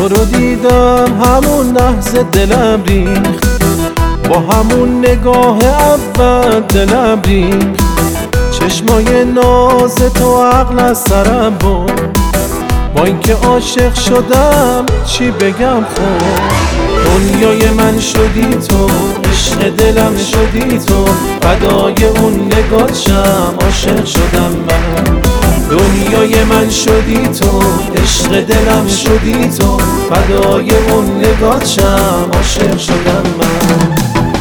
تو رو دیدم همون لحظه دلم ریخت، با همون نگاه اول دلم ریخت. چشمای ناز تو عقل از سرم بود، با اینکه عاشق شدم چی بگم خب. دنیای من شدی تو، عشق دلم شدی تو، فدای اون نگاهشم عاشق شدم من. دنیای من شدی تو، عشق دلم شدی تو، فدای اون نگاهشم عاشق شدم من.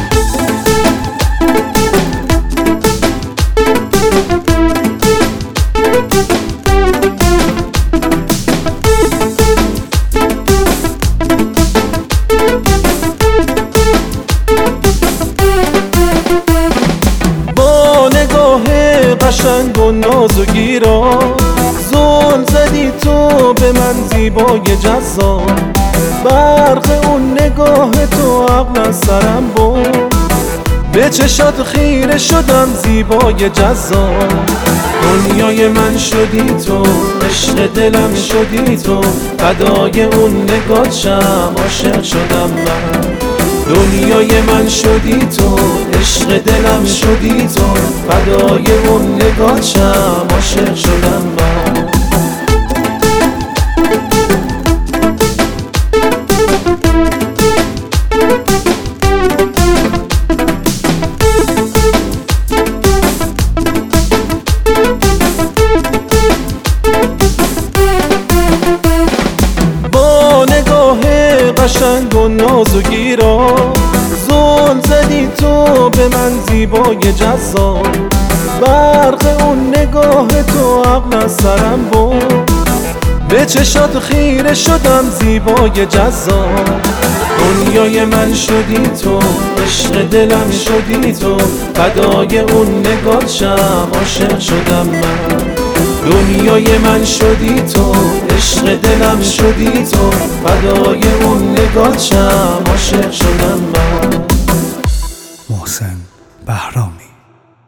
قشنگ و ناز و گیرا زل زدی تو به من زیبای جذاب، برق اون نگاه تو عقل از سرم بود، به چشات خیره شدم زیبای جذاب. دنیای من شدی تو، عشق دلم شدی تو، فدای اون نگاهشم عاشق شدم من. دنیای من شدی تو، عشق دلم شدی تو، فدای اون نگاهشم عاشق شدم من. با نگاه قشنگ و ناز و گیرا زل زدی تو به من زیبای جذاب، برق اون نگاه تو عقل از سرم بود، به چشات خیره شدم زیبای جذاب. دنیای من شدی تو، عشق دلم شدی تو، فدای اون نگاهشم عاشق شدم من. دنیای من شدی تو، عشق دلم شدی تو، فدای اون نگاهشم عاشق شدم من. محسن